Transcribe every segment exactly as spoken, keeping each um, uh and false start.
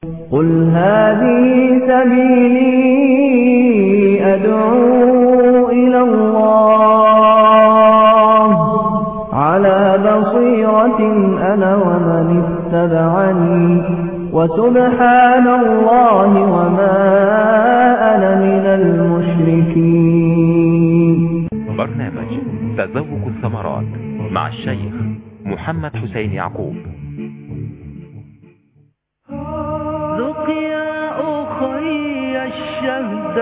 قل هذه سبيلي أدعو إلى الله على بصيرة أنا ومن اتبعني وسبحان الله وما أنا من المشركين. برنامج تذوق الثمرات مع الشيخ محمد حسين يعقوب. ذق يا أخي الشهد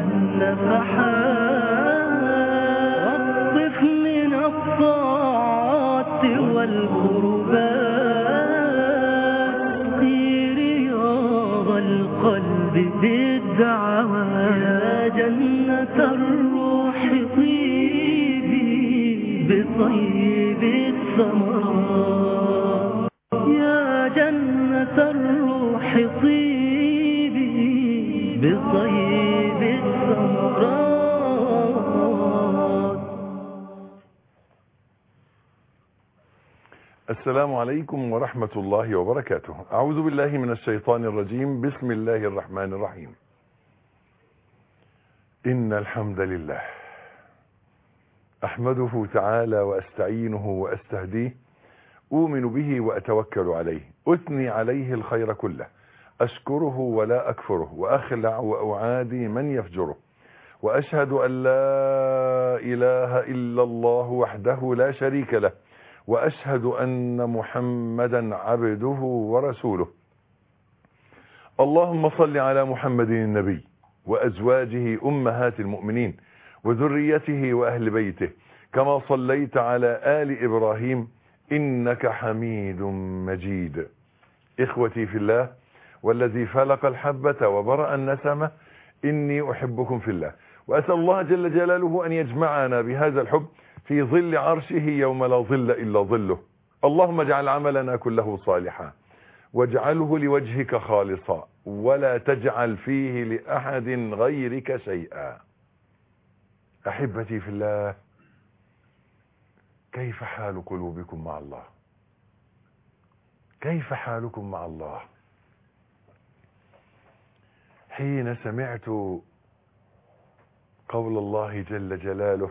والنفحات واقطف من الطاعات والقربات في رياض القلب بالدعوات يا جنة الروح طيبي بطيب الثمرات يا جنة الروح طيبي بطيب الثمرات. السلام عليكم ورحمة الله وبركاته. أعوذ بالله من الشيطان الرجيم. بسم الله الرحمن الرحيم. إن الحمد لله أحمده تعالى وأستعينه وأستهديه، أؤمن به وأتوكل عليه، أثني عليه الخير كله، أشكره ولا أكفره، وأخلع وأعادي من يفجره، وأشهد أن لا إله إلا الله وحده لا شريك له، وأشهد أن محمدا عبده ورسوله. اللهم صل على محمد النبي وأزواجه أمهات المؤمنين وذريته وأهل بيته كما صليت على آل إبراهيم إنك حميد مجيد. إخوتي في الله والذي فلق الحبة وبرأ النسمة، إني أحبكم في الله، وأسأل الله جل جلاله أن يجمعنا بهذا الحب في ظل عرشه يوم لا ظل إلا ظله. اللهم اجعل عملنا كله صالحا واجعله لوجهك خالصا ولا تجعل فيه لأحد غيرك شيئا. أحبتي في الله، كيف حال قلوبكم مع الله؟ كيف حالكم مع الله؟ حين سمعت قول الله جل جلاله: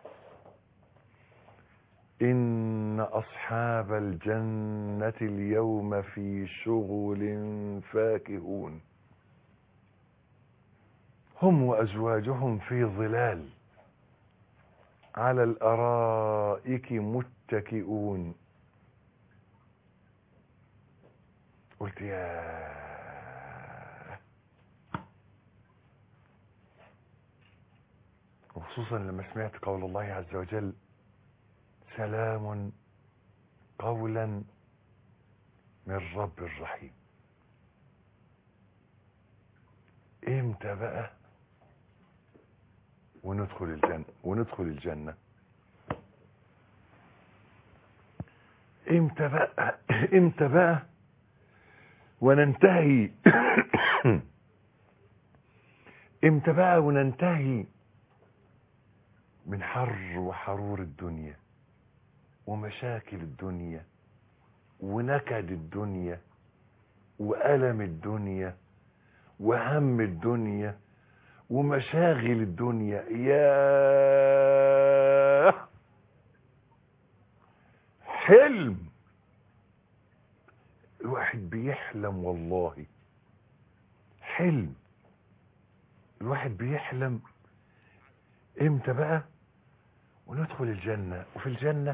إن أصحاب الجنة اليوم في شغل فاكهون، هم وأزواجهم في ظلال على الأرائك متكئون. قلت يا وخصوصا لما سمعت قول الله عز وجل: سلام قولا من رب الرحيم. امتى بقى وندخل الجنة وندخل الجنة امتى بقى امتى بقى وننتهي امتى بقى وننتهي من حر وحرور الدنيا ومشاكل الدنيا ونكد الدنيا وألم الدنيا وهم الدنيا ومشاغل الدنيا. يا حلم الواحد بيحلم، والله حلم الواحد بيحلم امتى بقى وندخل الجنة. وفي الجنة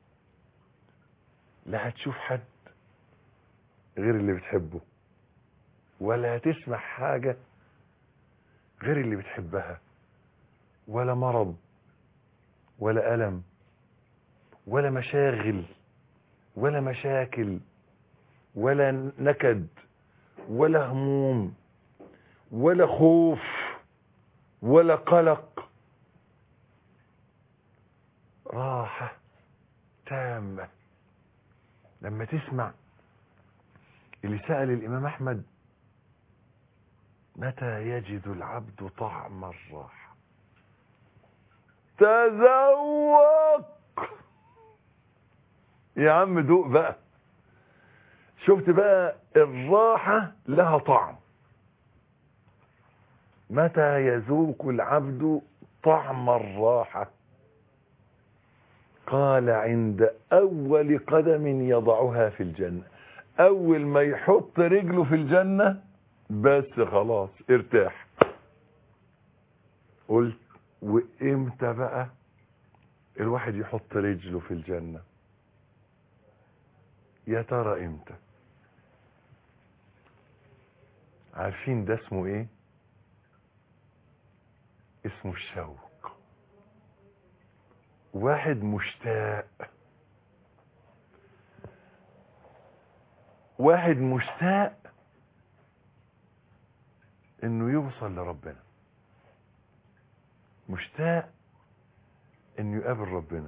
لا هتشوف حد غير اللي بتحبه، ولا هتسمع حاجة غير اللي بتحبها، ولا مرض ولا ألم ولا مشاغل ولا مشاكل ولا نكد ولا هموم ولا خوف ولا قلق. راحة تامة. لما تسمع اللي سأل الإمام أحمد: متى يجد العبد طعم الراحة؟ تذوق يا عم، دوق بقى. شفت بقى الراحة لها طعم. متى يذوق العبد طعم الراحة؟ قال عند أول قدم يضعها في الجنة. أول ما يحط رجله في الجنة بس خلاص ارتاح. قلت وإمتى بقى الواحد يحط رجله في الجنة؟ يا ترى إمتى؟ عارفين ده اسمه إيه؟ اسمه الشوق. واحد مشتاق، واحد مشتاق انه يوصل لربنا، مشتاق انه يقابل ربنا.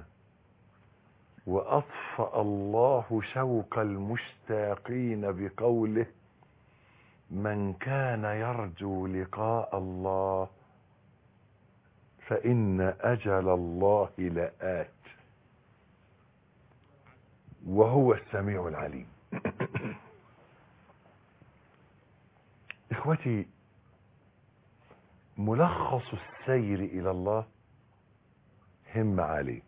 واطفأ الله شوق المشتاقين بقوله من كان يرجو لقاء الله فإن أجل الله لآت وهو السميع العليم. إخوتي، ملخص السير إلى الله هم عليه،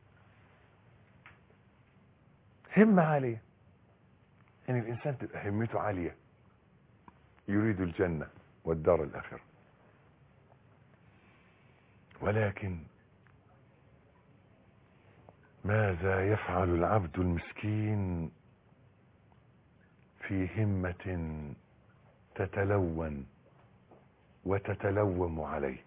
هم عليه إن الإنسان تبقى همته عالية، يريد الجنة والدار الآخرة. ولكن ماذا يفعل العبد المسكين في همة تتلون وتتلوم عليه؟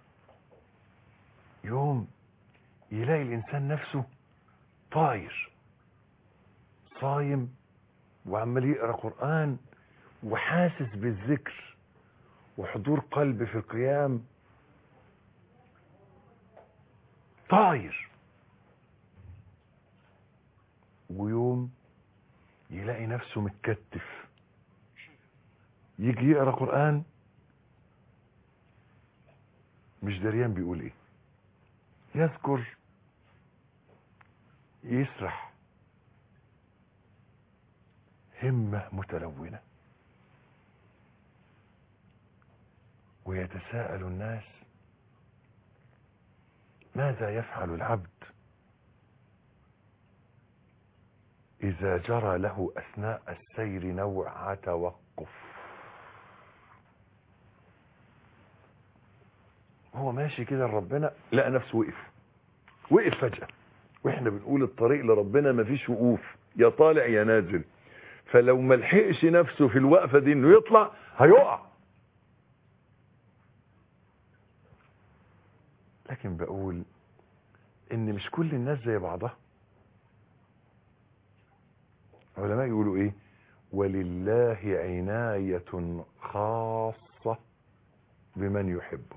يوم يلاقي الإنسان نفسه طاير صايم وعمال يقرأ قرآن وحاسس بالذكر وحضور قلب في القيام، طاير. ويوم يلاقي نفسه متكتف، يجي يقرأ قرآن مش دريان بيقول ايه، يذكر يسرح، همة متلونة. ويتساءل الناس ماذا يفعل العبد إذا جرى له أثناء السير نوع توقف؟ هو ماشي كده لربنا لقى نفسه وقف وقف فجأة. واحنا بنقول الطريق لربنا مفيش وقوف، يا طالع يا نازل. فلو ملحقش نفسه في الوقفة دي انه يطلع هيقع. لكن بقول ان مش كل الناس زي بعضها. علماء يقولوا ايه؟ ولله عناية خاصة بمن يحبه.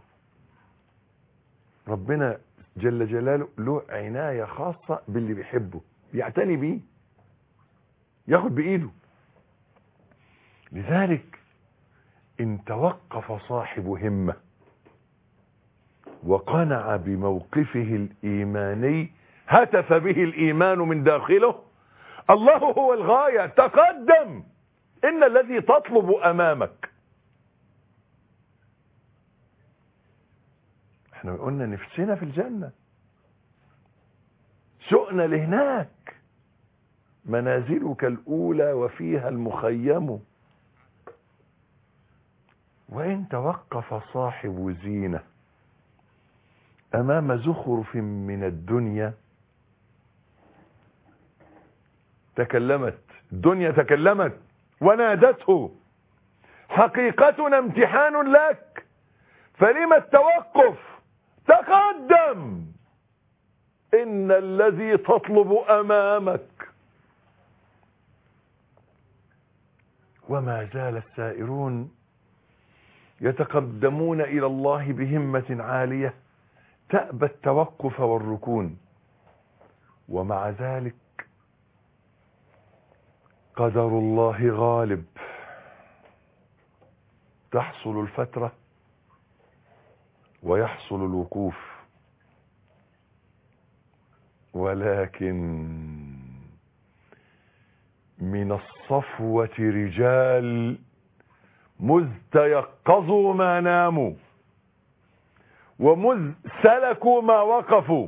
ربنا جل جلاله له عناية خاصة باللي بيحبه، يعتني بيه، ياخد بإيده. لذلك ان توقف صاحب همة وقنع بموقفه الإيماني هتف به الإيمان من داخله الله هو الغاية، تقدم، إن الذي تطلب أمامك. احنا قلنا نفسنا في الجنة، شؤنا لهناك، منازلك الأولى وفيها المخيم. وإن توقف صاحب زينة أمام زخرف من الدنيا تكلمت الدنيا، تكلمت ونادته حقيقتنا امتحان لك، فلما التوقف؟ تقدم، إن الذي تطلب أمامك. وما زال السائرون يتقدمون إلى الله بهمة عالية تأبى التوقف والركون. ومع ذلك قدر الله غالب، تحصل الفترة ويحصل الوقوف. ولكن من الصفوة رجال مذ تيقظوا ما ناموا ومذ سلكوا ما وقفوا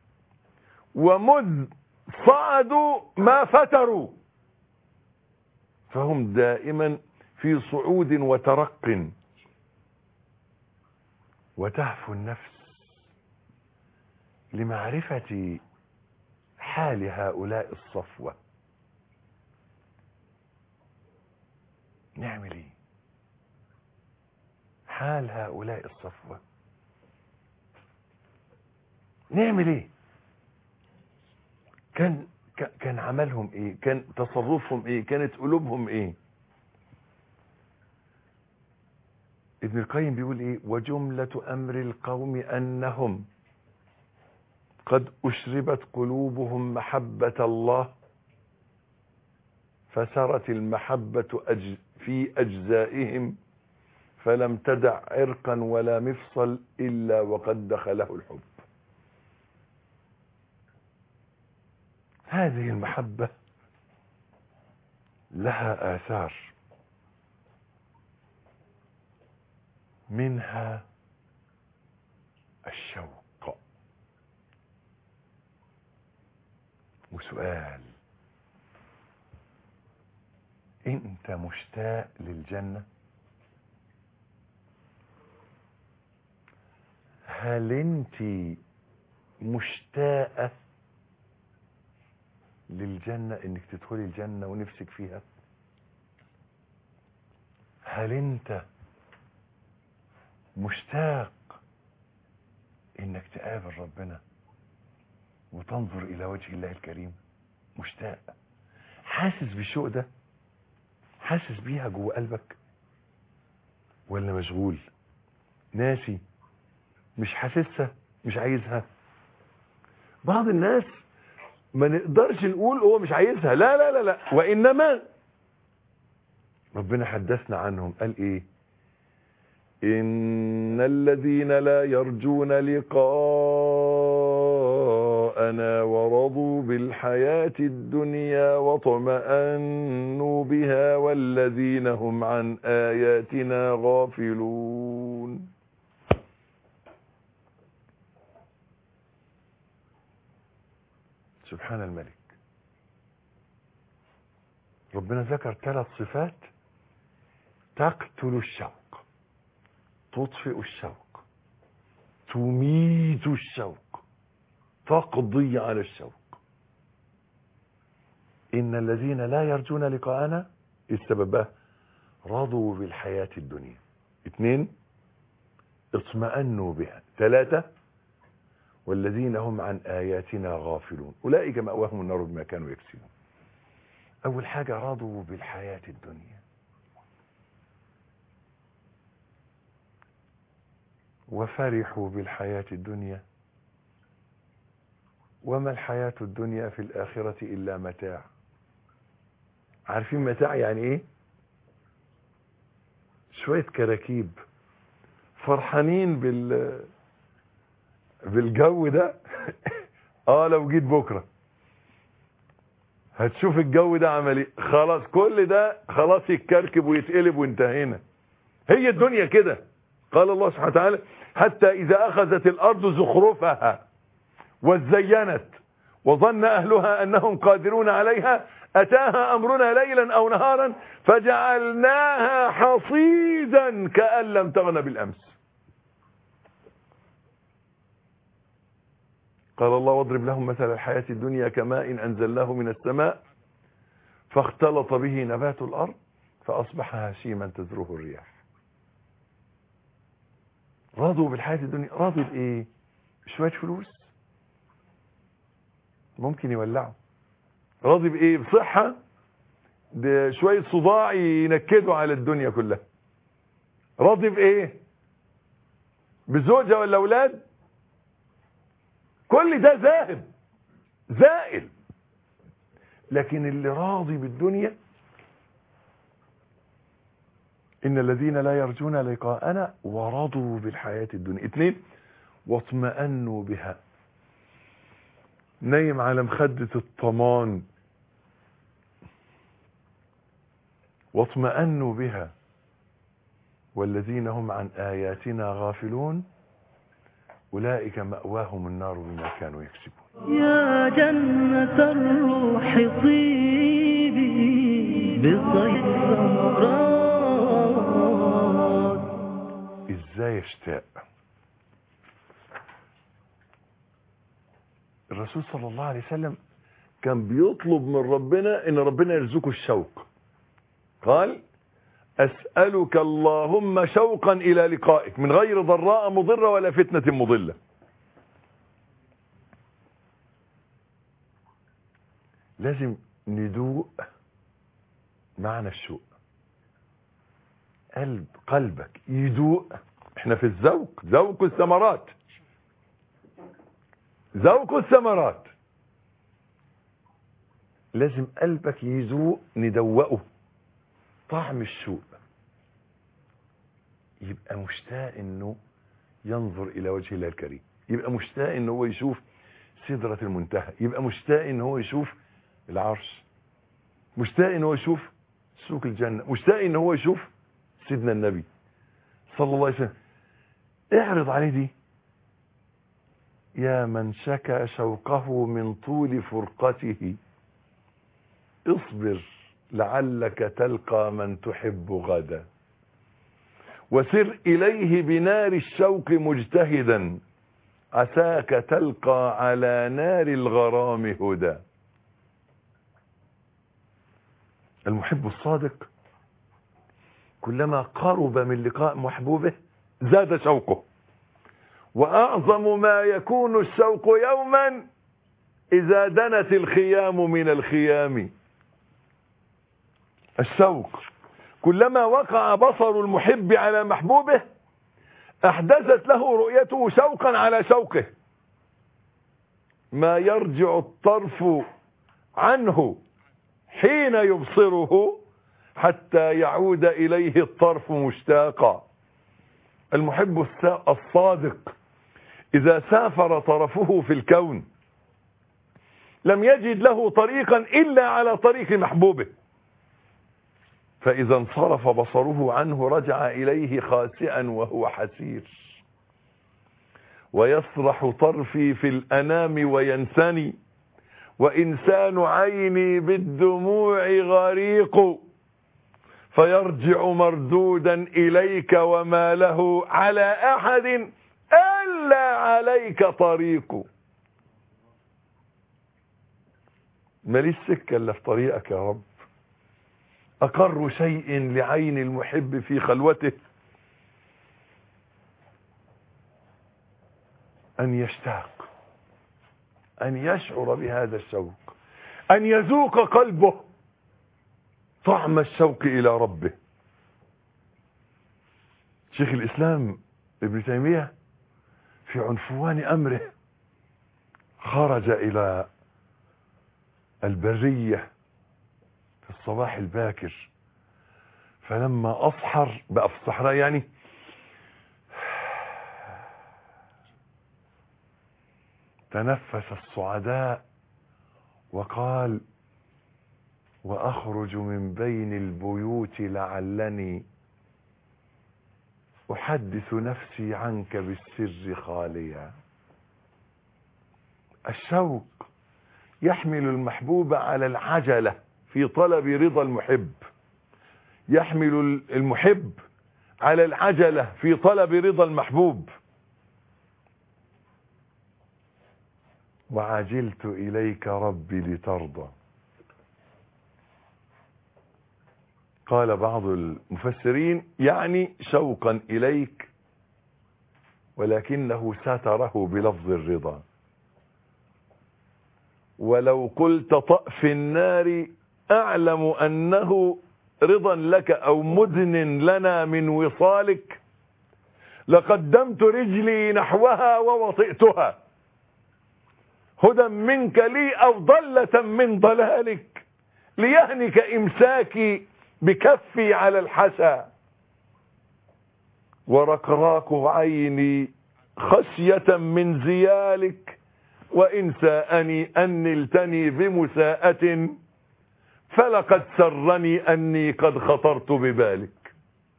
ومذ صعدوا ما فتروا، فهم دائما في صعود وترق. وتهفو النفس لمعرفة حال هؤلاء الصفوة. نعمل ايه حال هؤلاء الصفوة؟ نعمل ايه؟ كان كان عملهم ايه؟ كان تصرفهم ايه؟ كانت قلوبهم ايه؟ ابن القيم بيقول ايه؟ وجملة امر القوم انهم قد اشربت قلوبهم محبة الله فسرت المحبة أج في اجزائهم فلم تدع عرقا ولا مفصل الا وقد دخله الحب. هذه المحبة لها آثار، منها الشوق. وسؤال: انت مشتاق للجنة؟ هل انت مشتاقة للجنة، انك تدخلي الجنة ونفسك فيها؟ هل انت مشتاق انك تقابل ربنا وتنظر الى وجه الله الكريم؟ مشتاق؟ حاسس بالشوق ده؟ حاسس بيها جوه قلبك ولا مشغول ناسي مش حاسسها مش عايزها؟ بعض الناس ما نقدرش نقول هو مش عايزها، لا لا لا لا، وإنما ربنا حدثنا عنهم قال ايه؟ إن الذين لا يرجون لقاءنا ورضوا بالحياة الدنيا واطمأنوا بها والذين هم عن آياتنا غافلون. سبحان الملك. ربنا ذكر ثلاث صفات تقتل الشوق، تطفئ الشوق، تميت الشوق، تقضي على الشوق. إن الذين لا يرجون لقاءنا، السبب رضوا بالحياة الدنيا. اثنين، اطمأنوا بها. ثلاثة، والذين هم عن آياتنا غافلون أولئك مأواهم النار بما كانوا يكسبون. أول حاجة رضوا بالحياة الدنيا. وفرحوا بالحياة الدنيا وما الحياة الدنيا في الآخرة إلا متاع. عارفين متاع يعني إيه؟ شوية كراكيب فرحانين بال بالجو ده. اه لو جيت بكرة هتشوف الجو ده عمل ايه. خلاص كل ده خلاص يتكركب ويتقلب وانتهينا. هي الدنيا كده. قال الله سبحانه وتعالى: حتى إذا أخذت الأرض زخرفها وزينت وظن أهلها أنهم قادرون عليها أتاها أمرنا ليلا أو نهارا فجعلناها حصيدا كأن لم تغن بالأمس. قال الله: واضرب لهم مثل الحياة الدنيا كماء أنزلناه من السماء فاختلط به نبات الأرض فأصبح هشيما تذروه الرياح. راضوا بالحياة الدنيا. راضي بإيه؟ شوية فلوس ممكن يولعوا. راضي بإيه؟ بصحة، ده شوية صداع ينكدوا على الدنيا كلها. راضي بإيه؟ بزوجة ولا أولاد؟ كل ده ذاهب زائل. لكن اللي راضي بالدنيا: إن الذين لا يرجون لقاءنا ورضوا بالحياة الدنيا. اثنين، واطمأنوا بها. نايم على مخدة الطمان واطمأنوا بها والذين هم عن آياتنا غافلون أولئك مأواهم النار بما كانوا يكسبون. يا جنة الروح طيبي بصيد ثمرات. ازاي اشتاق الرسول صلى الله عليه وسلم كان بيطلب من ربنا ان ربنا يرزقه الشوق. قال أسألك اللهم شوقا إلى لقائك من غير ضراء مضرة ولا فتنة مضلة. لازم ندوق معنى الشوق. قلب قلبك يدوق. احنا في الذوق، ذوق الثمرات، ذوق الثمرات. لازم قلبك يذوق، ندوقه طعم الشوق، يبقى مشتاق انه ينظر الى وجه الله الكريم، يبقى مشتاق انه هو يشوف سدرة المنتهى، يبقى مشتاق انه هو يشوف العرش، مشتاق انه هو يشوف سوق الجنة، مشتاق انه هو يشوف سيدنا النبي صلى الله عليه وسلم. اعرض عليه دي. يا من شكى شوقه من طول فرقته اصبر لعلك تلقى من تحب غدا، وسر إليه بنار الشوق مجتهدا عساك تلقى على نار الغرام هدى. المحب الصادق كلما قرب من لقاء محبوبه زاد شوقه، وأعظم ما يكون الشوق يوما إذا دنت الخيام من الخيام. الشوق كلما وقع بصر المحب على محبوبه أحدثت له رؤيته شوقا على شوقه، ما يرجع الطرف عنه حين يبصره حتى يعود إليه الطرف مشتاقا. المحب الصادق إذا سافر طرفه في الكون لم يجد له طريقا إلا على طريق محبوبه، فإذا انصرف بصره عنه رجع إليه خاسئا وهو حسير. ويسرح طرفي في الأنام وينسني، وإنسان عيني بالدموع غريق، فيرجع مردودا إليك وما له على أحد إلا عليك طريق. ماليش سكة إلا في طريقك يا رب. أقر شيء لعين المحب في خلوته أن يشتاق، أن يشعر بهذا الشوق، أن يذوق قلبه طعم الشوق إلى ربه. شيخ الإسلام ابن تيمية في عنفوان أمره خرج إلى البرية في الصباح الباكر، فلما أصحر بقى في الصحراء يعني تنفس الصعداء وقال وأخرج من بين البيوت لعلني أحدث نفسي عنك بالسر خاليا. الشوق يحمل المحبوب على العجلة في طلب رضا المحب، يحمل المحب على العجلة في طلب رضا المحبوب. وعجلت إليك ربي لترضى. قال بعض المفسرين يعني شوقا إليك، ولكنه ستره بلفظ الرضا. ولو قلت طأ في النار أعلم أنه رضا لك أو مدن لنا من وصالك لقدمت رجلي نحوها ووطئتها هدى منك لي أو ضلة من ضلالك ليهنك إمساكي بكفي على الحسى ورقراق عيني خشية من زيالك وإن ساءني أن نلتني بمساءة فلقد سرني أني قد خطرت ببالك.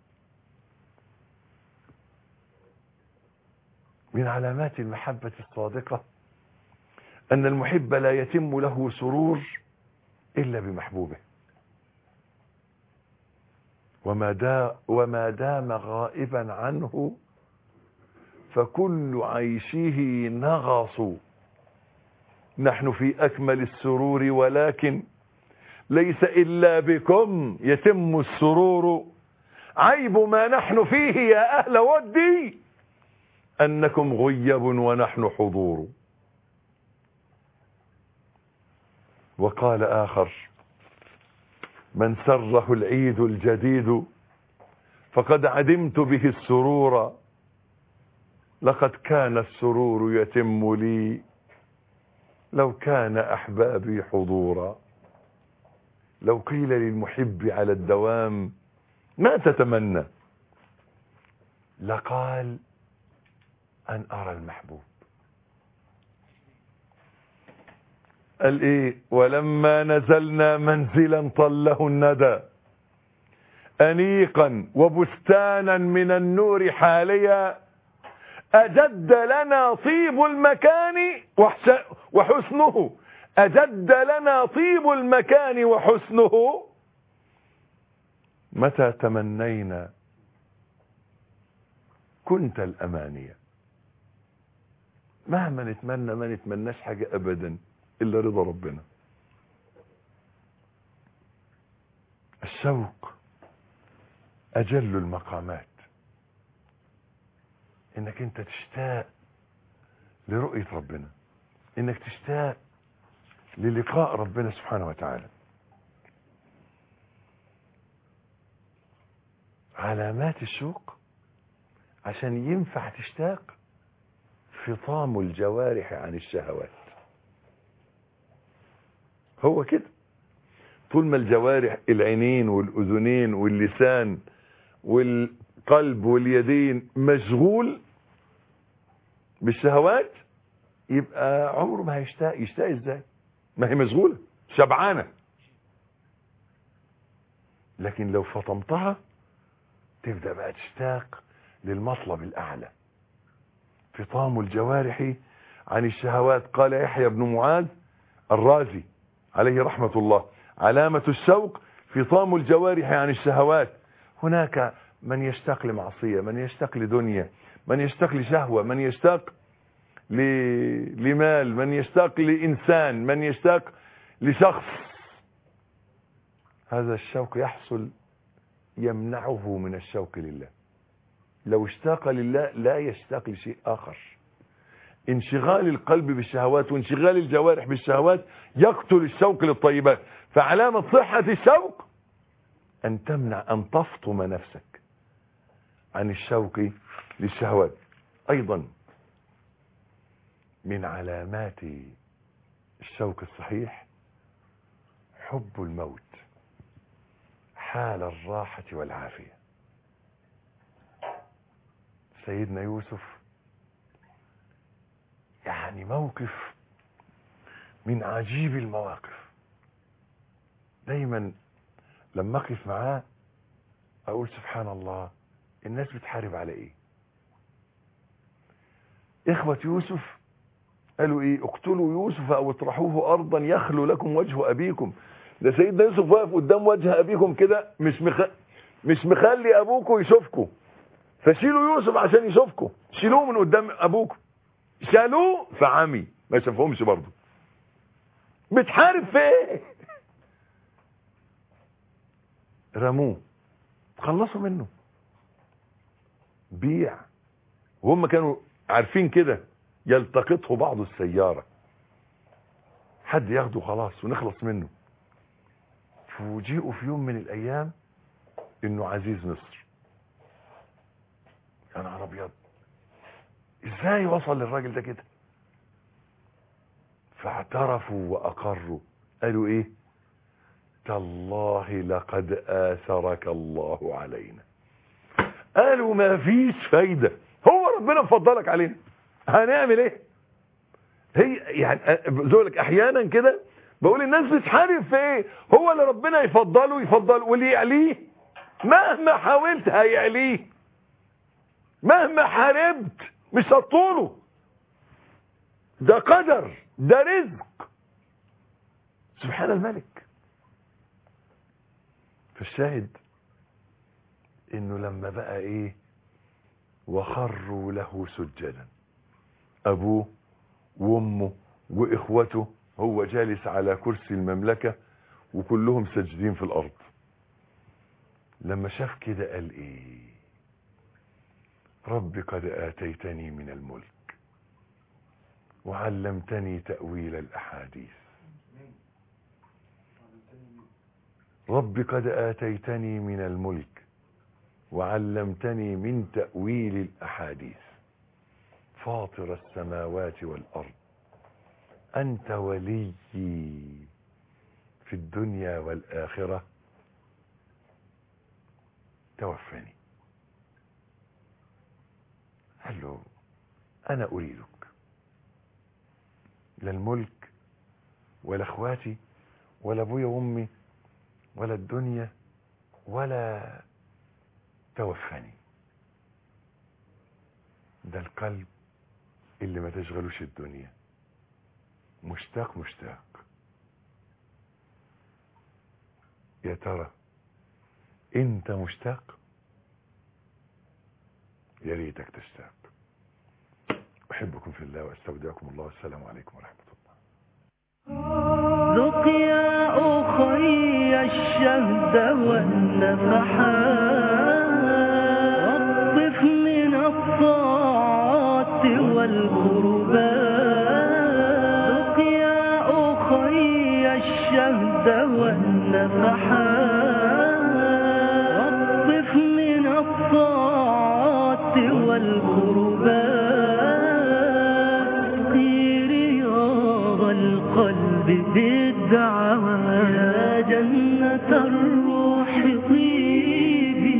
من علامات المحبة الصادقة أن المحب لا يتم له سرور إلا بمحبوبه، وما دا وما دام غائبا عنه فكل عيشه نغص. نحن في أكمل السرور ولكن ليس إلا بكم يتم السرور. عيب ما نحن فيه يا أهل ودي أنكم غيب ونحن حضور. وقال آخر: من سره العيد الجديد فقد عدمت به السرور، لقد كان السرور يتم لي لو كان أحبابي حضورا. لو قيل للمحب على الدوام ما تتمنى، لقال أن أرى المحبوب. قال إيه؟ ولما نزلنا منزلا طله الندى أنيقا وبستانا من النور حاليا، أجد لنا طيب المكان وحسنه أجد لنا طيب المكان وحسنه متى تمنينا كنت الأمانية. مهما نتمنى ما نتمناش حاجة أبدا إلا رضا ربنا. الشوق أجل المقامات، إنك أنت تشتاق لرؤية ربنا، إنك تشتاق للقاء ربنا سبحانه وتعالى. علامات الشوق عشان ينفع تشتاق: فطام الجوارح عن الشهوات. هو كده، طول ما الجوارح العينين والأذنين واللسان والقلب واليدين مشغول بالشهوات يبقى عمره ما هيشتاق. يشتاق ازاي؟ ما هي مشغولة شبعانة. لكن لو فطمتها تبدأ بقى تشتاق للمطلب الأعلى. فطام الجوارح عن الشهوات. قال يحيى بن معاذ الرازي عليه رحمة الله: علامة الشوق فطام الجوارح عن الشهوات. هناك من يشتاق لمعصية، من يشتاق لدنيا، من يشتاق لشهوة، من يشتاق لمال، من يشتاق لإنسان، من يشتاق لشخص. هذا الشوق يحصل يمنعه من الشوق لله. لو اشتاق لله لا يشتاق لشيء آخر. انشغال القلب بالشهوات وانشغال الجوارح بالشهوات يقتل الشوق للطيبات. فعلامة صحة الشوق أن تمنع، أن تفطم نفسك عن الشوق للشهوات. أيضا من علامات الشوق الصحيح حب الموت حال الراحة والعافية. سيدنا يوسف يعني موقف من عجيب المواقف. دايما لما اقف معاه اقول سبحان الله، الناس بتحارب على ايه؟ اخوة يوسف قالوا ايه؟ اقتلوا يوسف او اطرحوه ارضا يخلو لكم وجه ابيكم. ده سيدنا يوسف واقف قدام وجه ابيكم كده، مش مخ... مش مخلي ابوكم يشوفكم، فشيلوا يوسف عشان يشوفكم. شيلوه من قدام ابوكم. شالوه فعمي ما شافهمش برضه. بتحارب في ايه؟ رموه، خلصوا منه، بيع. وهم كانوا عارفين كده يلتقطه بعض السيارة، حد ياخده خلاص ونخلص منه. فوجئوا في يوم من الايام انه عزيز مصر. يا نهار ابيض، ازاي وصل للراجل ده كده؟ فاعترفوا واقروا. قالوا ايه؟ تالله لقد آثرك الله علينا. قالوا ما فيش فايدة، هو ربنا مفضلك علينا، هنعمل ايه؟ هي يعني زولك احيانا كده بقول الناس بتحارب في ايه؟ هو اللي ربنا يفضله يفضله واللي يعليه مهما حاولت هيعليه، مهما حاربت مش هتطوله. ده قدر، ده رزق، سبحان الملك. فالشاهد انه لما بقى ايه وخروا له سجدا، ابوه وامه واخوته، هو جالس على كرسي المملكة وكلهم ساجدين في الارض. لما شاف كده قال ايه؟ رب قد آتيتني من الملك وعلمتني تأويل الأحاديث. رب قد آتيتني من الملك وعلمتني من تأويل الأحاديث فاطر السماوات والأرض أنت ولي في الدنيا والآخرة توفني. قال له أنا أريدك، لا الملك ولا اخواتي ولا ابويا وامي ولا الدنيا ولا توفني. ده القلب اللي ما تشغلوش الدنيا، مشتاق مشتاق. يا ترى انت مشتاق؟ يا ريتك تشتاق. احبكم في الله واستودعكم الله. السلام عليكم ورحمة الله. ذق يا أخي الشهد والنفحات، واقطف من الطاعات والقربات. ذق يا أخي الشهد والنفحات، واقطف من الطاعات والقربات. القلب بالدعوات، يا جنة الروح طيبي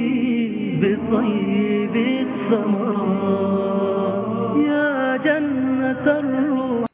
بطيب الثمرات، يا جنة الروح